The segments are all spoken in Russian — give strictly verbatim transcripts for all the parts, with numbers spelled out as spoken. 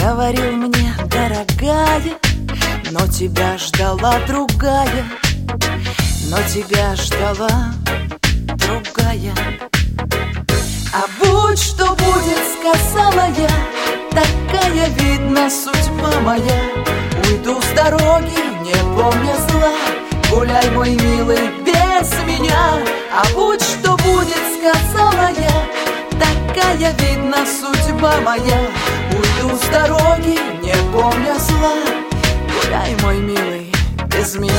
говорил мне, дорогая, но тебя ждала другая, но тебя ждала другая. А будь что будет, сказала я, такая, видно, судьба моя. Уйду с дороги, не помня зла, гуляй, мой милый, без меня. А будь что будет, сказала я, такая, видно, судьба моя. Уйду с дороги, не помня зла, гуляй, мой милый, без меня.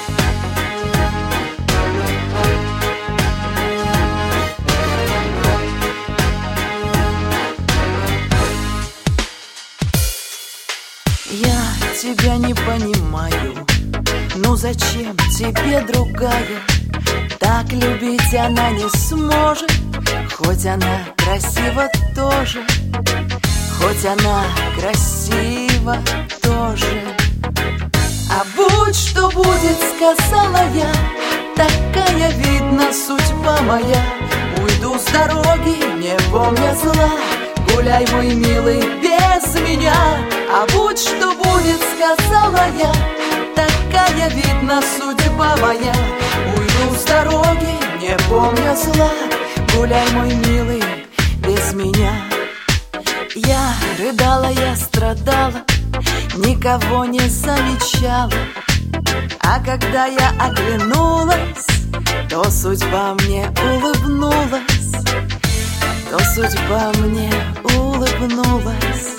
Я тебя не понимаю, ну зачем тебе другая? Так любить она не сможет, хоть она красива тоже, хоть она красива тоже. А будь что будет, сказала я, такая, видно, судьба моя. Уйду с дороги, не помня зла, гуляй, мой милый, без меня. А будь что будет, сказала я, такая, видно, судьба моя. Уйду с дороги, не помня зла, гуляй, мой милый, без меня. Я рыдала, я страдала, никого не замечала. А когда я оглянулась, то судьба мне улыбнулась, то судьба мне улыбнулась.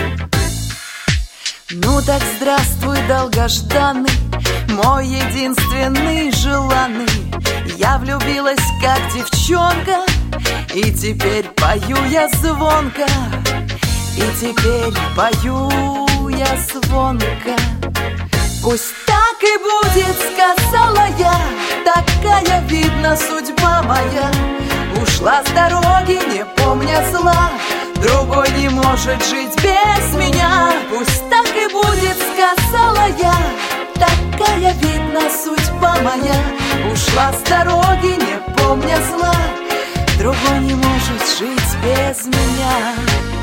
Ну так здравствуй, долгожданный, мой единственный желанный. Я влюбилась, как девчонка, и теперь пою я звонко, и теперь пою я звонко. Пусть так и будет, сказала я, такая, видно, судьба моя. Ушла с дороги, не помня зла, другой не может жить без меня. Пусть так и будет, сказала я, такая, видно, судьба моя. Ушла с дороги, не помня зла, другой не может жить без меня.